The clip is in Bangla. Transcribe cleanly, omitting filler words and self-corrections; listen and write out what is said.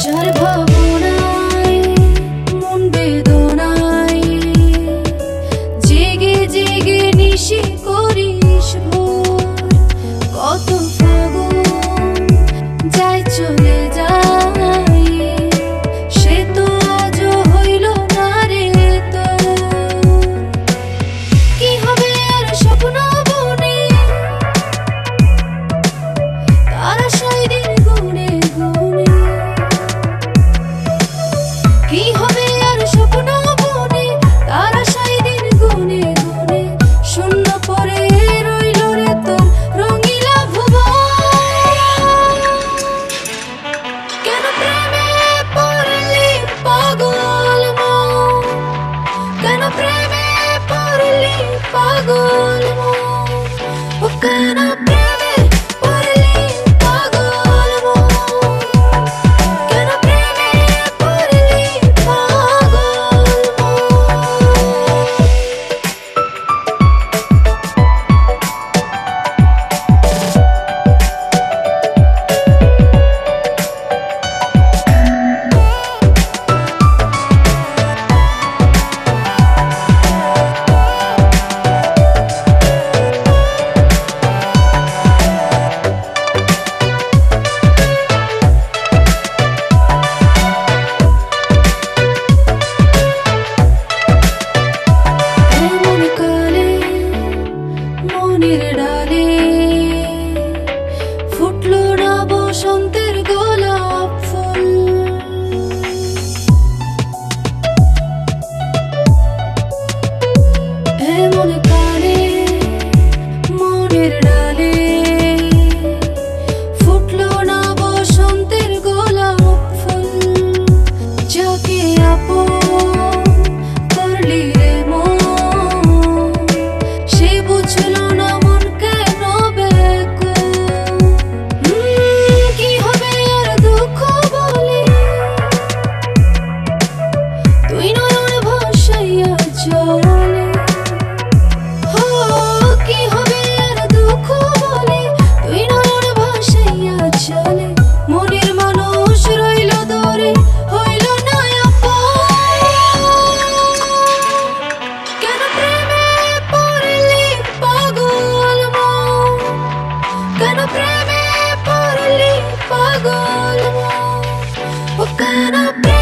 যার ভাবনায় মন বেদনায় জেগে জেগে নিশি করিস ভোর। কত ফাগুন যায় চলে যায়, সে তো আজও হইল না রে তোর। কি হবে আর স্বপ্ন বনে, তার আশায় দিন গুনে গুনে। কি হবে আর স্বপ্ন বনে, তার আশায় দিন গুনে গুনে। শূন্য পরে রইল রে তোর রঙিলা ভুবন। কেন প্রেমে পড়লি পাগল মন, কেন প্রেমে পড়লি পাগল মন। ও কেন প্রেমে পড়লি পাগল মন, কেন প্রেমে পড়লি পাগল এমন কালে মনের ডালে ফুটলো না বসন্তের গোলাপ ফুল। এমন কালে মনের ডালে ফুটলো না বসন্তের গোলাপ ফুল। যাকে আপন করলি রে মন, সে বুঝলো না মন কেন ব্যাকুল। কি হবে আর দুঃখ বলে, তুই নয়ন ভাসাইয়া চলে। হো কি হবে আর দুঃখ বলে, তুই নয়ন ভাসাইয়া চলে। মনের মানুষ রইল দূরে, হইল না আপন। কেন প্রেমে পড়লি পাগল মন, কেন প্রেমে পড়লি পাগল মন। ও কেন